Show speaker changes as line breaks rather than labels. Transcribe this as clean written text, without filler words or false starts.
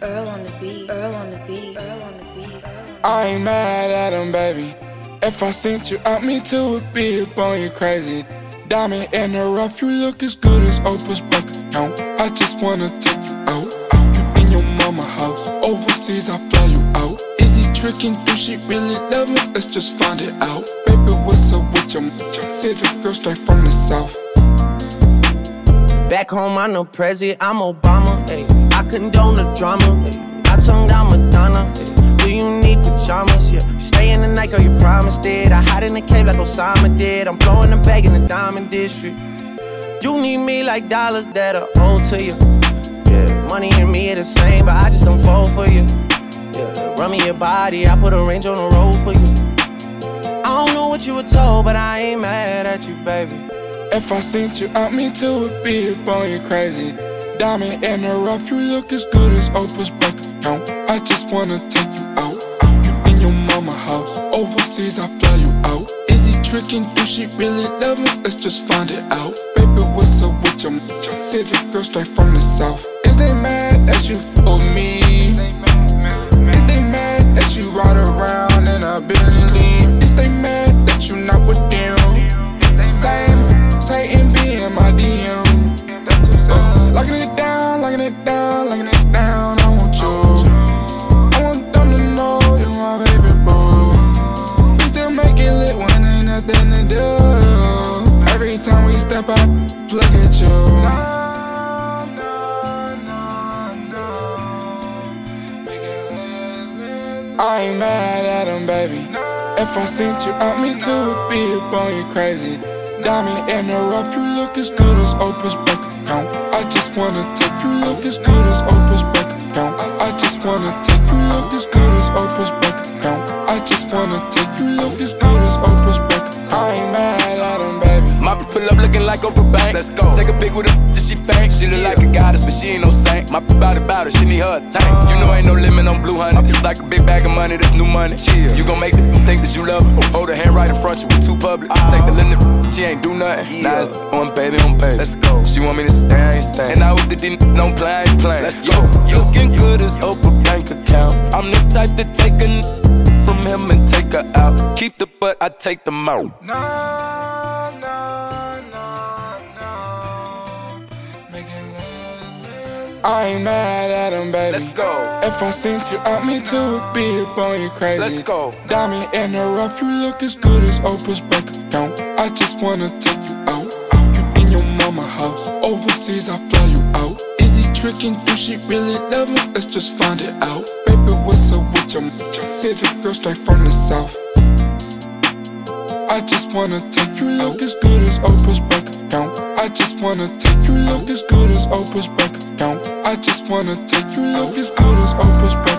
Earl on the beat, Earl on the beat, Earl on the beat.
I ain't mad at him, baby. If I sent you out, me too would be up on you crazy. Diamond in the rough, you look as good as Oprah's bank account. I just wanna take you out. You in your mama house. Overseas, I fly you out. Is he tricking? Do she really love me? Let's just find it out. Baby, what's up with your city girl straight from the south?
Back home, I'm no president, I'm Obama. Ay. I condone the drama. Ay. I tongue down Madonna. Ay. Do you need pajamas? Yeah. Stay in the night, girl, you promised it. I hide in the cave like Osama did. I'm blowing the bag in the diamond district. You need me like dollars that are owed to you. Yeah, money and me are the same, but I just don't fall for you. Yeah, run me your body, I put a range on the road for you. I don't know what you were told, but I ain't mad at you, baby.
If I sent you out, me too would be up on you crazy. Diamond in the rough, you look as good as Oprah's bank account. I just wanna take you out. You in your mama house. Overseas, I fly you out. Is he tricking? Do she really love me? Let's just find it out. Baby, what's up with your city girl straight from the south? Is they mad that you for me? Is they mad that you ride around in a Bentley? Is they mad that you not with them? Satan be in my DM. That's too sad. Locking it down, locking it down, locking it down. I want you. I want them to know you're my baby boo. We still make it lit when ain't nothing to do. Every time we step out, look at you. No, no, no, no. Make it lit. I ain't mad at him, baby. If I sent you out, me too would be up on you crazy. Diamond in the rough, you look as good as Oprah's bank account. I just wanna take you, look as good as Oprah's bank account. I just wanna take you, look as good as Oprah's bank account. I just wanna take you, look as good as Oprah's bank account. I ain't mad at him, baby.
My pull up looking like Oprah Bank. Let's go. Take a pic with her till she faint. She look like a goddess, but she ain't no saint. My body about her, she need her a tank. You know ain't no limit on blue honey. It's like a big bag of money, that's new money. Chill. You gon' make the think that you love her. Hold her hand right in front, you we too public. Take the little she ain't do nothing. Now it's on baby, on baby. Let's go. She want me to stay, I ain't stay. And I hope that these don't play, I ain't playing. Let's go. Looking good as Oprah bank account. I'm the type to take a from him and take her out. Keep the butt, I take the mouth.
No, no, no, no. Make it lit. I ain't mad at him, baby.
Let's go.
If I sent you out, me too would be up on you crazy.
Let's go.
Diamond in the rough, you look as good as Oprah's bank account. I just wanna take you out. You in your mama house. Overseas, I fly you out. Is he tricking? Do she really love me? Let's just find it out. Baby, what's up with your city girl straight from the south? I just wanna take you, look as good as Oprah's bank account. I just wanna take you, look as good as Oprah's bank account. I just wanna take you, look as good as Oprah's bank account.